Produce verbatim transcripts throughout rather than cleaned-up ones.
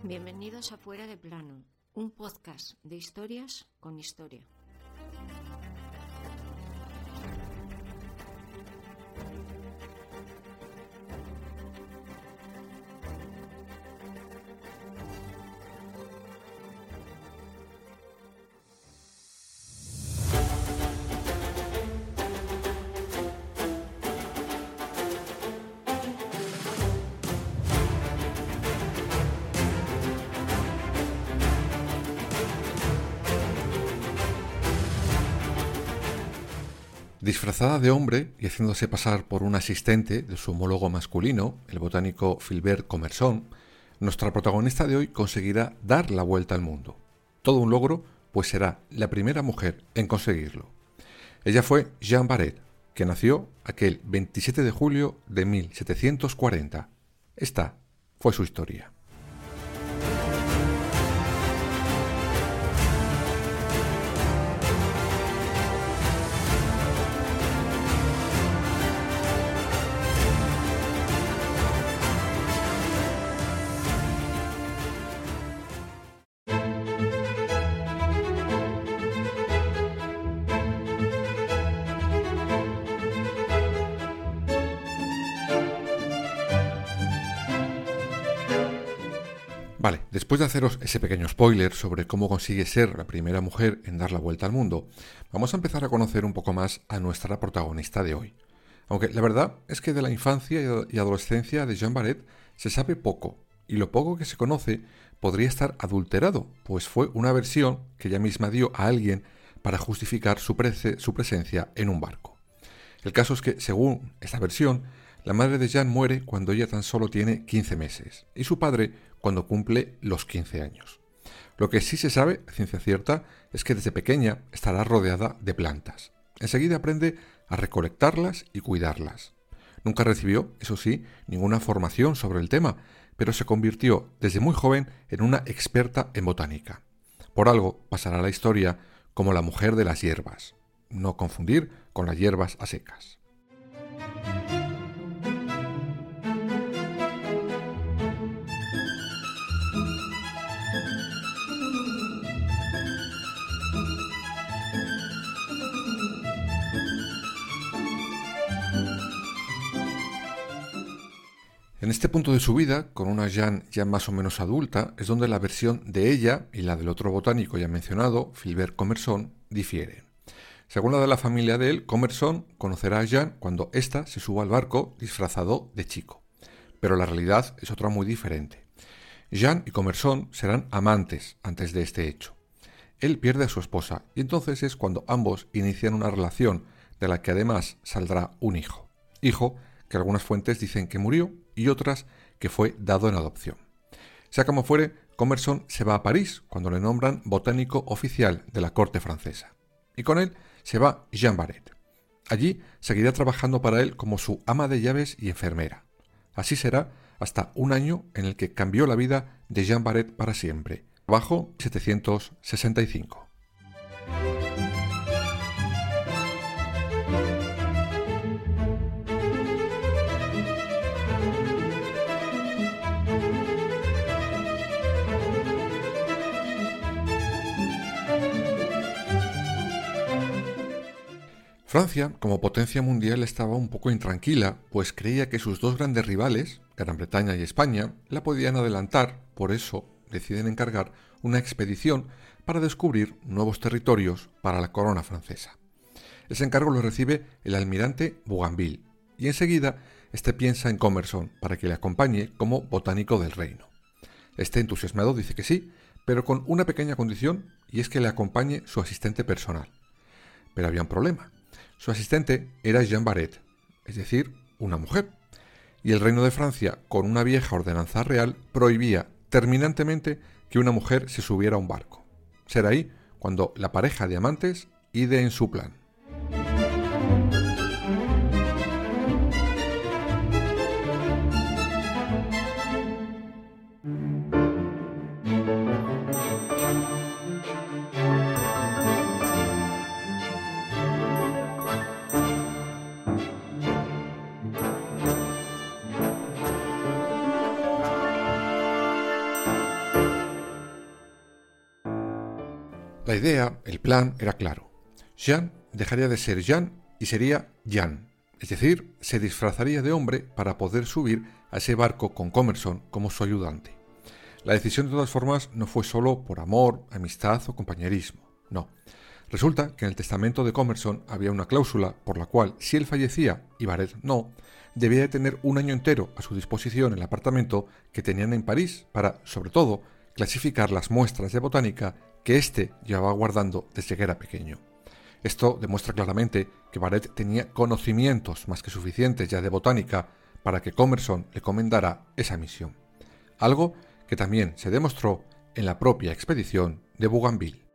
Bienvenidos a Fuera de Plano, un podcast de historias con historia. Disfrazada de hombre y haciéndose pasar por un asistente de su homólogo masculino, el botánico Philbert Commerson, nuestra protagonista de hoy conseguirá dar la vuelta al mundo. Todo un logro, pues será la primera mujer en conseguirlo. Ella fue Jeanne Barret, que nació aquel veintisiete de julio de mil setecientos cuarenta. Esta fue su historia. Vale, después de haceros ese pequeño spoiler sobre cómo consigue ser la primera mujer en dar la vuelta al mundo, vamos a empezar a conocer un poco más a nuestra protagonista de hoy. Aunque la verdad es que de la infancia y adolescencia de Jeanne Barret se sabe poco, y lo poco que se conoce podría estar adulterado, pues fue una versión que ella misma dio a alguien para justificar su, prece- su presencia en un barco. El caso es que, según esta versión, la madre de Jeanne muere cuando ella tan solo tiene quince meses, y su padre cuando cumple los quince años. Lo que sí se sabe, a ciencia cierta, es que desde pequeña estará rodeada de plantas. Enseguida aprende a recolectarlas y cuidarlas. Nunca recibió, eso sí, ninguna formación sobre el tema, pero se convirtió desde muy joven en una experta en botánica. Por algo pasará a la historia como la mujer de las hierbas. No confundir con las hierbas a secas. En este punto de su vida, con una Jeanne ya más o menos adulta, es donde la versión de ella y la del otro botánico ya mencionado, Philbert Commerson, difieren. Según la de la familia de él, Commerson conocerá a Jeanne cuando ésta se suba al barco disfrazado de chico. Pero la realidad es otra muy diferente. Jeanne y Commerson serán amantes antes de este hecho. Él pierde a su esposa y entonces es cuando ambos inician una relación de la que además saldrá un hijo. Hijo que algunas fuentes dicen que murió y otras que fue dado en adopción. Sea como fuere, Commerson se va a París cuando le nombran botánico oficial de la corte francesa. Y con él se va Jeanne Barret. Allí seguirá trabajando para él como su ama de llaves y enfermera. Así será hasta un año en el que cambió la vida de Jeanne Barret para siempre, bajo setecientos sesenta y cinco. Francia, como potencia mundial, estaba un poco intranquila, pues creía que sus dos grandes rivales, Gran Bretaña y España, la podían adelantar, por eso deciden encargar una expedición para descubrir nuevos territorios para la corona francesa. Ese encargo lo recibe el almirante Bougainville, y enseguida este piensa en Commerson para que le acompañe como botánico del reino. Este entusiasmado dice que sí, pero con una pequeña condición, y es que le acompañe su asistente personal. Pero había un problema. Su asistente era Jeanne Barret, es decir, una mujer, y el reino de Francia, con una vieja ordenanza real, prohibía terminantemente que una mujer se subiera a un barco. Será ahí cuando la pareja de amantes ide en su plan. La idea, el plan, era claro. Jean dejaría de ser Jean y sería Jan, es decir, se disfrazaría de hombre para poder subir a ese barco con Commerson como su ayudante. La decisión de todas formas no fue solo por amor, amistad o compañerismo, no. Resulta que en el testamento de Commerson había una cláusula por la cual, si él fallecía y Barrett no, debía de tener un año entero a su disposición en el apartamento que tenían en París para, sobre todo, clasificar las muestras de botánica que éste llevaba guardando desde que era pequeño. Esto demuestra claramente que Barrett tenía conocimientos más que suficientes ya de botánica para que Commerson le comendara esa misión. Algo que también se demostró en la propia expedición de Bougainville.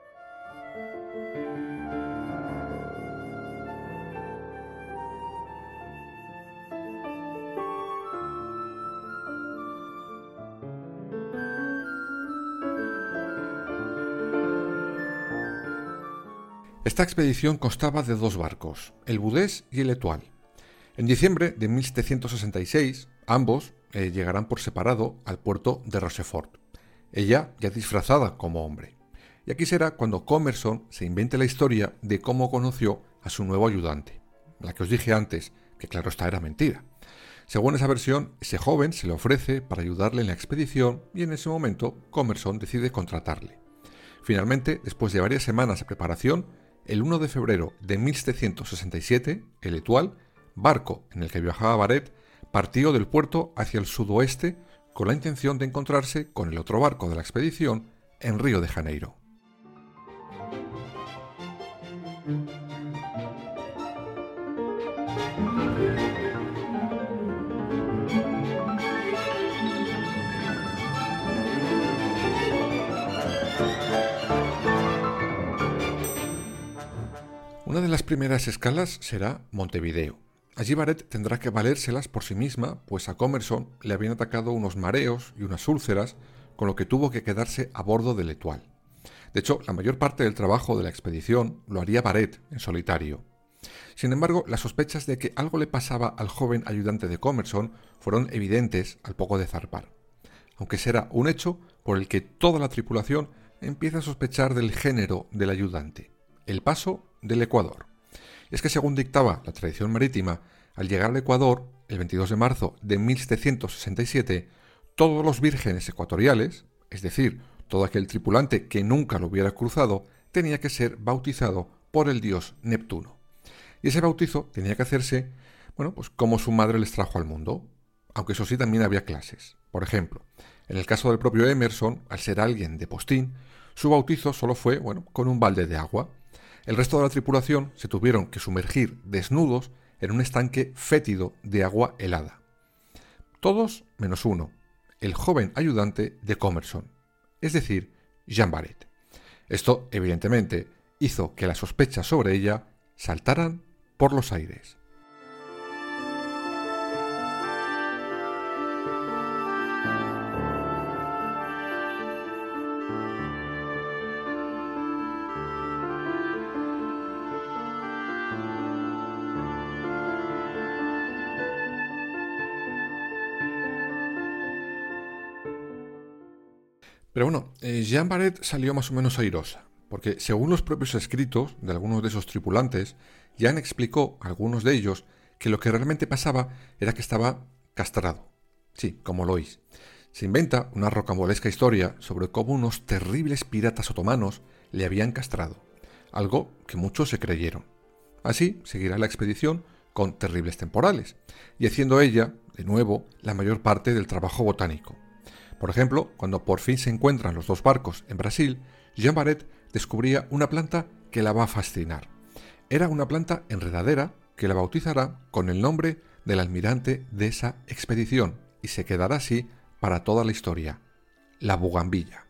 Esta expedición constaba de dos barcos, el Boudès y el Étoile. En diciembre de mil setecientos sesenta y seis, ambos eh, llegarán por separado al puerto de Rochefort, ella ya disfrazada como hombre. Y aquí será cuando Commerson se invente la historia de cómo conoció a su nuevo ayudante, la que os dije antes, que claro está era mentira. Según esa versión, ese joven se le ofrece para ayudarle en la expedición y en ese momento Commerson decide contratarle. Finalmente, después de varias semanas de preparación, el uno de febrero de mil setecientos sesenta y siete, el Étoile, barco en el que viajaba Barrett, partió del puerto hacia el sudoeste con la intención de encontrarse con el otro barco de la expedición en Río de Janeiro. Una de las primeras escalas será Montevideo. Allí Barrett tendrá que valérselas por sí misma, pues a Commerson le habían atacado unos mareos y unas úlceras, con lo que tuvo que quedarse a bordo del Étoile. De hecho, la mayor parte del trabajo de la expedición lo haría Barrett en solitario. Sin embargo, las sospechas de que algo le pasaba al joven ayudante de Commerson fueron evidentes al poco de zarpar, aunque será un hecho por el que toda la tripulación empieza a sospechar del género del ayudante, el paso del Ecuador. Y es que según dictaba la tradición marítima, al llegar al Ecuador, el veintidós de marzo de mil setecientos sesenta y siete, todos los vírgenes ecuatoriales, es decir, todo aquel tripulante que nunca lo hubiera cruzado, tenía que ser bautizado por el dios Neptuno. Y ese bautizo tenía que hacerse, bueno, pues como su madre les trajo al mundo, aunque eso sí también había clases. Por ejemplo, en el caso del propio Emerson, al ser alguien de postín, su bautizo solo fue, bueno, con un balde de agua. El resto de la tripulación se tuvieron que sumergir desnudos en un estanque fétido de agua helada. Todos menos uno, el joven ayudante de Commerson, es decir, Jean Barrett. Esto, evidentemente, hizo que las sospechas sobre ella saltaran por los aires. Pero bueno, eh, Jean Barrett salió más o menos airosa, porque según los propios escritos de algunos de esos tripulantes, Jean explicó a algunos de ellos que lo que realmente pasaba era que estaba castrado. Sí, como lo oís. Se inventa una rocambolesca historia sobre cómo unos terribles piratas otomanos le habían castrado, algo que muchos se creyeron. Así seguirá la expedición con terribles temporales, y haciendo ella, de nuevo, la mayor parte del trabajo botánico. Por ejemplo, cuando por fin se encuentran los dos barcos en Brasil, Jean Barrett descubría una planta que la va a fascinar. Era una planta enredadera que la bautizará con el nombre del almirante de esa expedición y se quedará así para toda la historia, la bugambilla.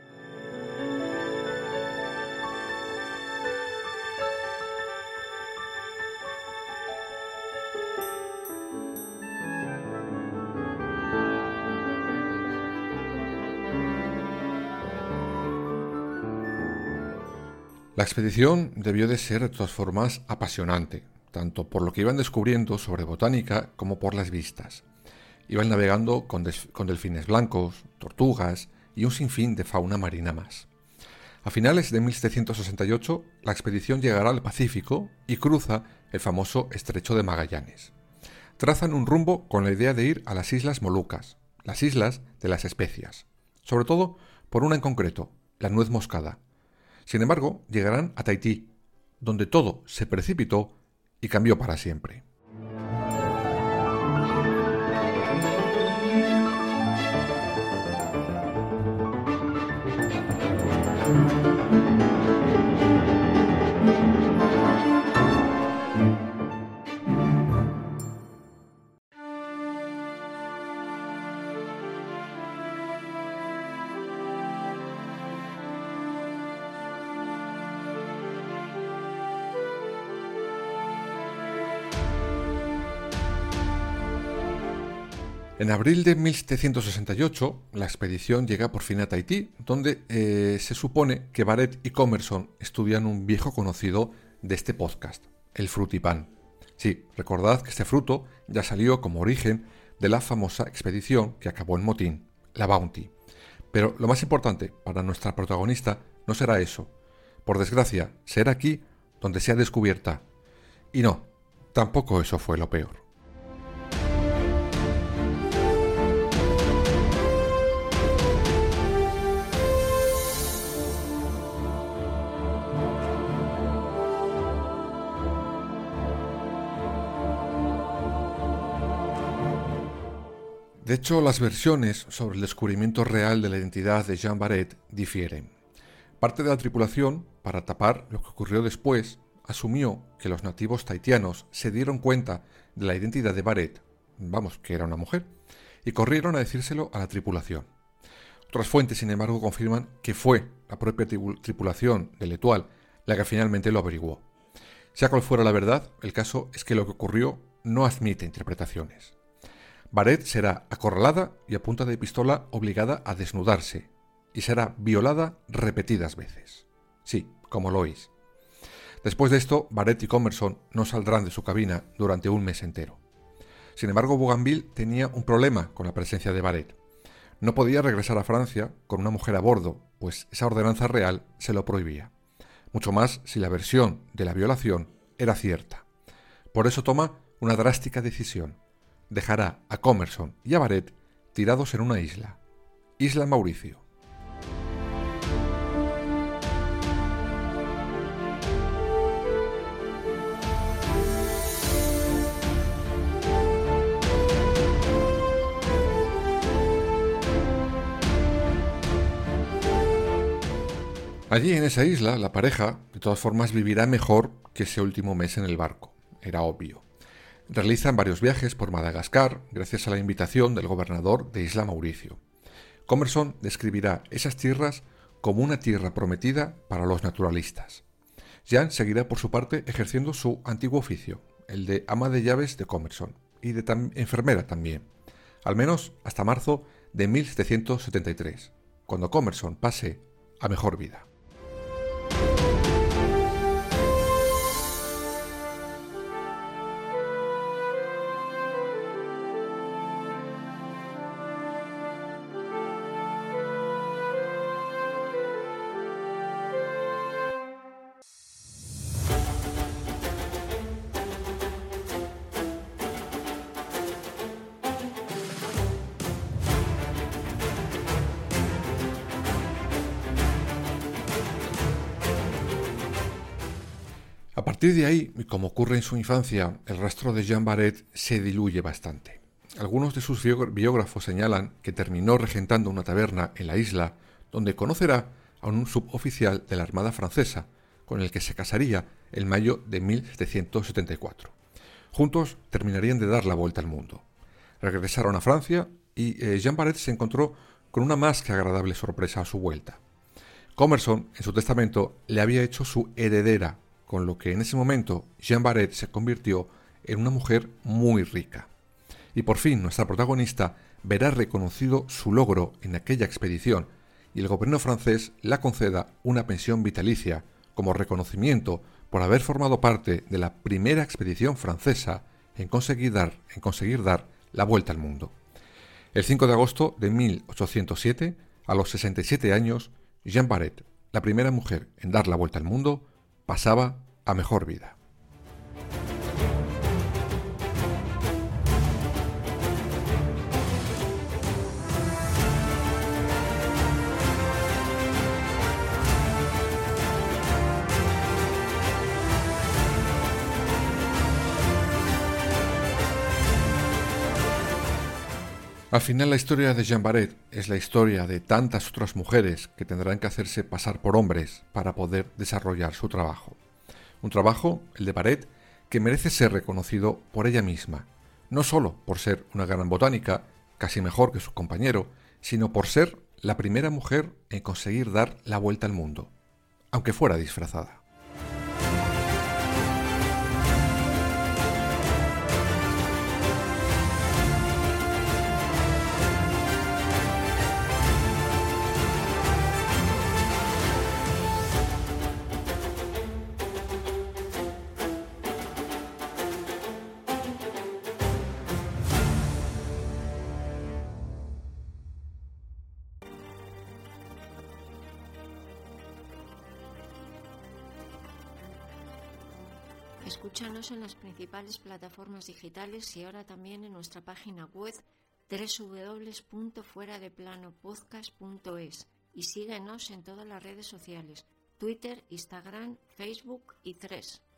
La expedición debió de ser de todas formas apasionante, tanto por lo que iban descubriendo sobre botánica como por las vistas. Iban navegando con, con delfines blancos, tortugas y un sinfín de fauna marina más. A finales de mil setecientos sesenta y ocho, la expedición llegará al Pacífico y cruza el famoso Estrecho de Magallanes. Trazan un rumbo con la idea de ir a las Islas Molucas, las Islas de las Especias, sobre todo por una en concreto, la nuez moscada. Sin embargo, llegarán a Tahití, donde todo se precipitó y cambió para siempre. En abril de mil setecientos sesenta y ocho, la expedición llega por fin a Tahití, donde eh, se supone que Barrett y Commerson estudian un viejo conocido de este podcast, el frutipán. Sí, recordad que este fruto ya salió como origen de la famosa expedición que acabó en motín, la Bounty. Pero lo más importante para nuestra protagonista no será eso. Por desgracia, será aquí donde sea descubierta. Y no, tampoco eso fue lo peor. De hecho, las versiones sobre el descubrimiento real de la identidad de Jean Barrett difieren. Parte de la tripulación, para tapar lo que ocurrió después, asumió que los nativos tahitianos se dieron cuenta de la identidad de Barrett, vamos, que era una mujer, y corrieron a decírselo a la tripulación. Otras fuentes, sin embargo, confirman que fue la propia tripulación de l'Étoile la que finalmente lo averiguó. Sea cual fuera la verdad, el caso es que lo que ocurrió no admite interpretaciones. Barrett será acorralada y a punta de pistola obligada a desnudarse, y será violada repetidas veces. Sí, como lo oís. Después de esto, Barrett y Commerson no saldrán de su cabina durante un mes entero. Sin embargo, Bougainville tenía un problema con la presencia de Barrett. No podía regresar a Francia con una mujer a bordo, pues esa ordenanza real se lo prohibía. Mucho más si la versión de la violación era cierta. Por eso toma una drástica decisión. Dejará a Commerson y a Barrett tirados en una isla, Isla Mauricio. Allí en esa isla, la pareja, de todas formas, vivirá mejor que ese último mes en el barco, era obvio. Realizan varios viajes por Madagascar gracias a la invitación del gobernador de Isla Mauricio. Commerson describirá esas tierras como una tierra prometida para los naturalistas. Jean seguirá por su parte ejerciendo su antiguo oficio, el de ama de llaves de Commerson, y de tam- enfermera también, al menos hasta marzo de mil setecientos setenta y tres, cuando Commerson pase a mejor vida. A partir de ahí, y como ocurre en su infancia, el rastro de Jean Barrett se diluye bastante. Algunos de sus biógrafos señalan que terminó regentando una taberna en la isla, donde conocerá a un suboficial de la Armada francesa, con el que se casaría en mayo de mil setecientos setenta y cuatro. Juntos terminarían de dar la vuelta al mundo. Regresaron a Francia y eh, Jean Barrett se encontró con una más que agradable sorpresa a su vuelta. Commerson, en su testamento, le había hecho su heredera, con lo que en ese momento Jean Barrett se convirtió en una mujer muy rica. Y por fin nuestra protagonista verá reconocido su logro en aquella expedición y el gobierno francés la conceda una pensión vitalicia como reconocimiento por haber formado parte de la primera expedición francesa en conseguir dar, en conseguir dar la vuelta al mundo. El cinco de agosto de mil ochocientos siete, a los sesenta y siete años, Jean Barrett la primera mujer en dar la vuelta al mundo, pasaba a mejor vida. Al final, la historia de Jeanne Baret es la historia de tantas otras mujeres que tendrán que hacerse pasar por hombres para poder desarrollar su trabajo. Un trabajo, el de Baret, que merece ser reconocido por ella misma, no solo por ser una gran botánica, casi mejor que su compañero, sino por ser la primera mujer en conseguir dar la vuelta al mundo, aunque fuera disfrazada. Escúchanos en las principales plataformas digitales y ahora también en nuestra página web doble u doble u doble u punto fuera de plano podcast punto es y síguenos en todas las redes sociales, Twitter, Instagram, Facebook y Threads.